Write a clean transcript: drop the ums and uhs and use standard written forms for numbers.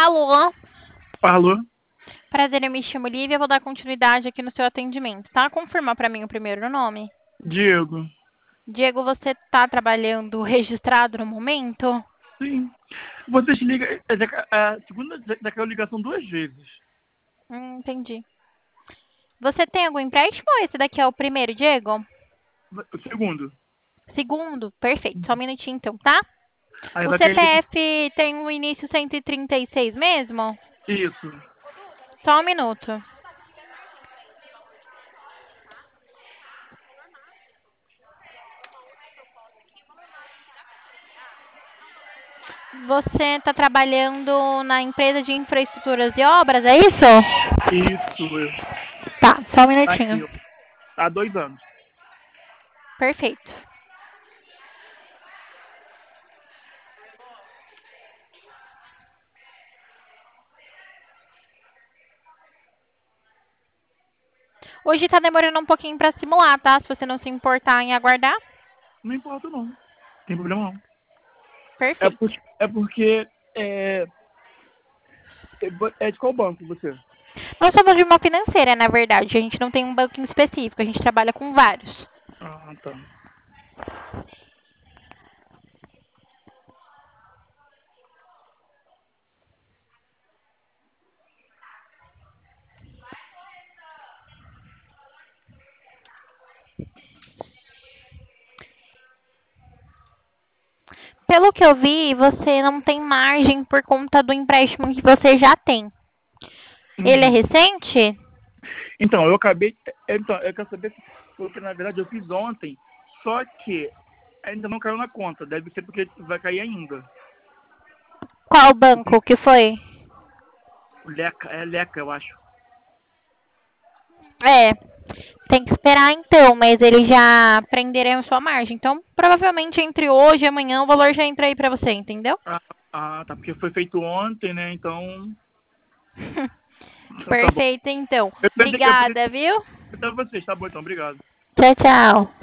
Alô? Alô? Prazer, eu me chamo Lívia, vou dar continuidade aqui no seu atendimento, tá? Confirma para mim o primeiro nome. Diego. Diego, você está trabalhando registrado no momento? Sim. Vocês ligam. A segunda daquela ligação duas vezes. Entendi. Você tem algum empréstimo ou esse daqui é o primeiro, Diego? O segundo. Segundo? Perfeito, só um minutinho então, tá? Aí O vai querer ligar. CPF tem o início 136 mesmo? Isso. Só um minuto. Você está trabalhando na empresa de infraestruturas e obras, é isso? Isso. Tá, só um Tá minutinho. aqui. Há 2 anos. Perfeito. Hoje tá demorando um pouquinho para simular, tá? Se você não se importar em aguardar. Não importa, não. Não tem problema, não. É, Perfeito. por, é porque. É, é de qual banco você? Nós somos de uma financeira, na verdade. A gente não tem um banco em específico, a gente trabalha com vários. Ah, tá. Pelo que eu vi, você não tem margem por conta do empréstimo que você já tem. Ele é Uhum. recente? Então, eu acabei. Então, eu quero saber porque na verdade eu fiz ontem, só que ainda não caiu na conta. Deve ser porque vai cair ainda. Qual banco que foi? Leca, eu acho. É, tem que esperar então, mas eles já prenderam a sua margem. Então, provavelmente entre hoje e amanhã o valor já entra aí pra você, entendeu? Tá, porque foi feito ontem, né? Então, tá bom. Perfeito, então. Eu pensei Obrigada, viu? pra vocês, tá bom então, obrigado. Tchau, tchau.